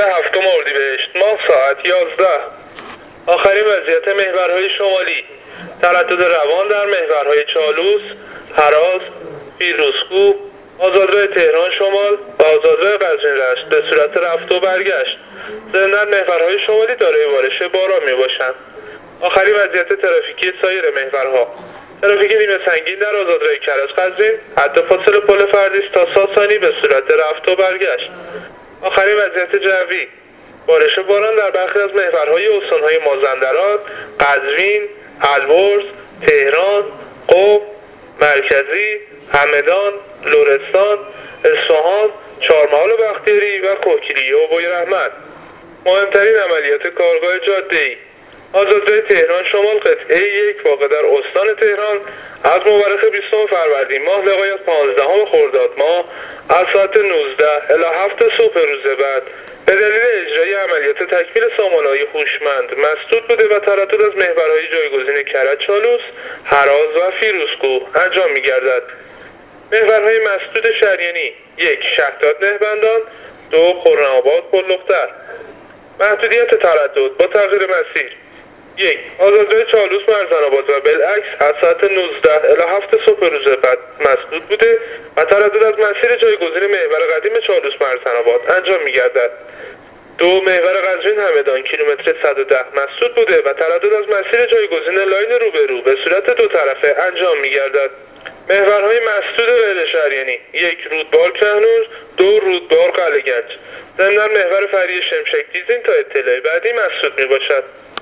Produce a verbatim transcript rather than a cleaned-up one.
هفتم اردیبهشت ماه ساعت یازده. آخرین وضعیت محورهای شمالی: تردد روان در محورهای چالوس، هراز، فیروزکوه، آزادراه تهران شمال و آزادراه قزوین رشت به صورت رفت و برگشت. ضمناً محورهای شمالی دارای بارش باران میباشند. آخرین وضعیت ترافیکی سایر محورها: ترافیک نیمه سنگین در آزادراه کرج قزوین حد فاصل پل فردیس تا ساسانی به صورت رفت و برگشت. آخرین وضعیت جوی: بارش باران در برخی از محورهای استانهای مازندران، قزوین، البرز، تهران، قم، مرکزی، همدان، لرستان، اصفهان، چهارمحال بختیاری و کوهگیری و بویراحمد. مهمترین عملیات کارگاه جاده‌ای: آزادراه تهران شمال قطعه یک واقع در استان تهران از مورخ بیستم فروردین ماه لغایت پانزدهم خرداد ماه از ساعت نوزده الی هفت صبح روز بعد به دلیل اجرای عملیات تکمیل سامانه‌های هوشمند مسدود بوده و تردد از محورهای جایگزین کرج چالوس، هراز و فیروزکوه انجام می‌گردد. محورهای مسدود شریانی: یک شهداد نهبندان، دو خرم‌آباد پل‌دختر. محدودیت تردد با تغییر مسیر: یک آزادراه چالوس مرزن‌آباد و بالعکس از ساعت نوزده الی هفت صبح روز بعد مسدود بوده و تردد از مسیر جایگزین محور قدیم چالوس مرزن‌آباد انجام می‌گردد. دو محور قزوین همدان کیلومتر صد و ده مسدود بوده و تردد از مسیر جایگزین لاین روبرو به صورت دو طرفه انجام می‌گردد. محورهای مسدود غیر شریانی: یک رودبار کهنور، دو رودبار قلعه‌گنج. ضمناً محور فری شمشک دیزین تا اطلاع بعدی مسدود میباشد.